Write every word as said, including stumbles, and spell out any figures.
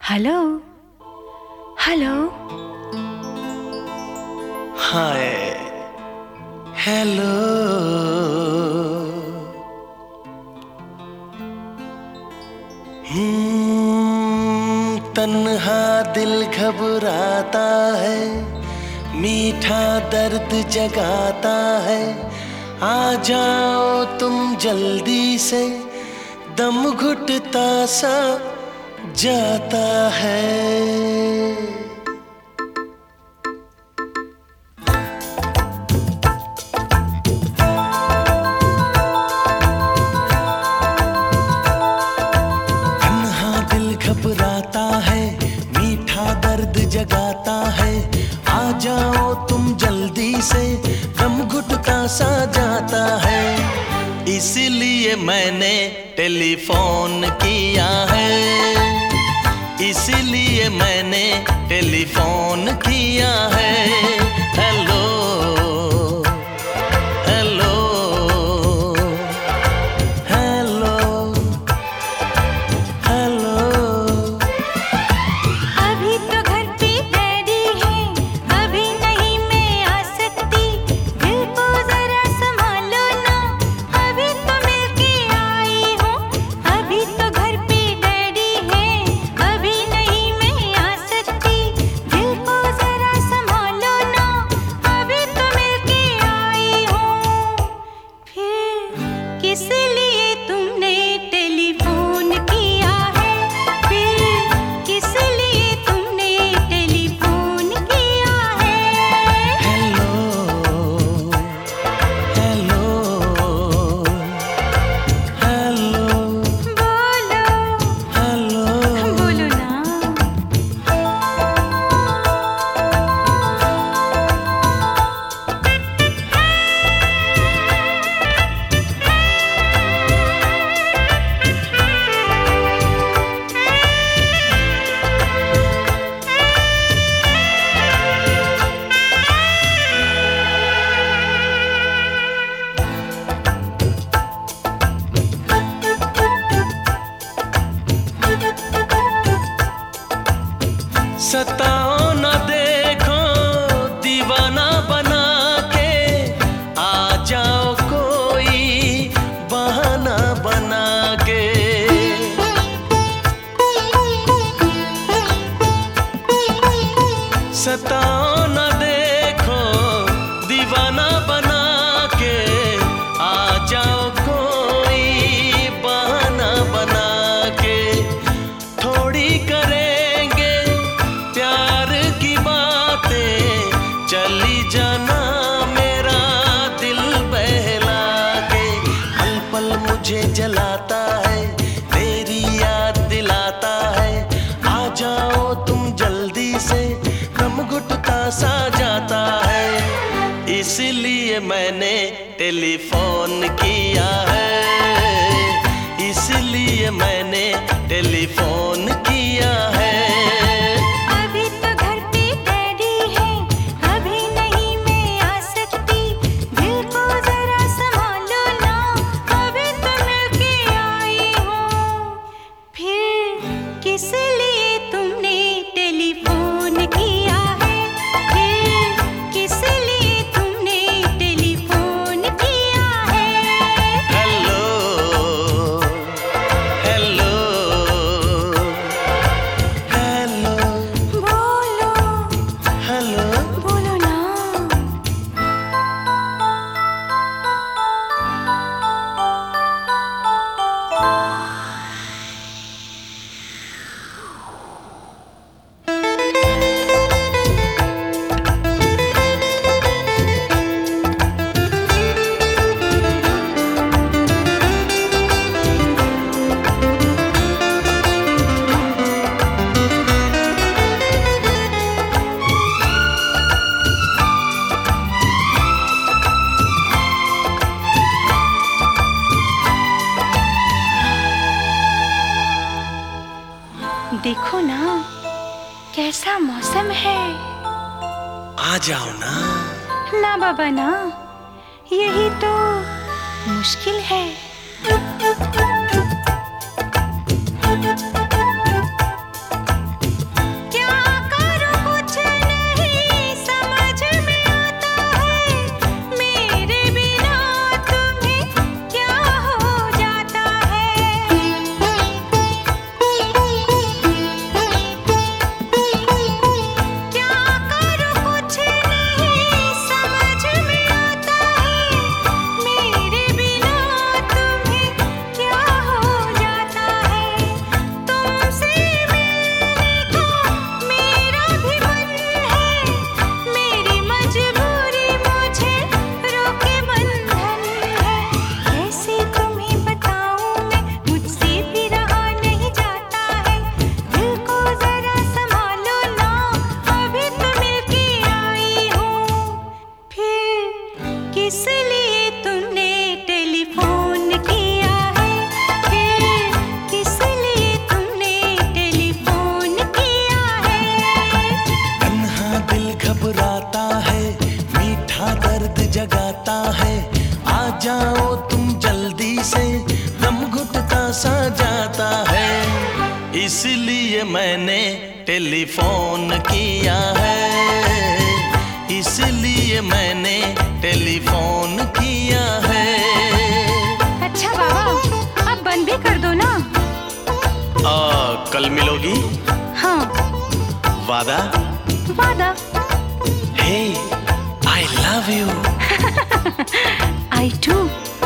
Hello hello. Hi hello. Hmm तन्हा दिल घबराता है, मीठा दर्द जगाता है। आ जाओ तुम जल्दी से, दम घुटता सा जाता है। घबराता है, मीठा दर्द जगाता है। आ जाओ तुम जल्दी से, दम घुटता सा जाता है। इसलिए मैंने टेलीफोन किया है, इसलिए मैंने टेलीफोन किया है। Hello hello hello hello. सताओ न देखो दीवाना बना के, आ जाओ कोई बहाना बना के। सताओ न देखो दीवाना बना के, आ जाओ कोई बहाना बना के। थोड़ी करे चली जाना मेरा दिल बहला के। पल पल मुझे जलाता है, तेरी याद दिलाता है। आ जाओ तुम जल्दी से, दम घुटता सा जाता है। इसलिए मैंने टेलीफोन किया है, इसलिए मैंने टेलीफोन किया है। देखो ना कैसा मौसम है। आ जाओ ना। ना बाबा ना, यही तो मुश्किल है। इसलिए तुमने टेलीफोन किया है, फिर इसलिए तुमने टेलीफोन किया है। तन्हा दिल घबराता है, मीठा दर्द जगाता है, आ जाओ तुम जल्दी से, दम घुटता सा जाता है, इसलिए मैंने टेलीफोन किया है, इसलिए मैंने टेलीफोन किया है। अच्छा बाबा, अब बंद भी कर दो ना। आ, कल मिलोगी? हाँ। वादा? वादा। Hey, I love you. I to.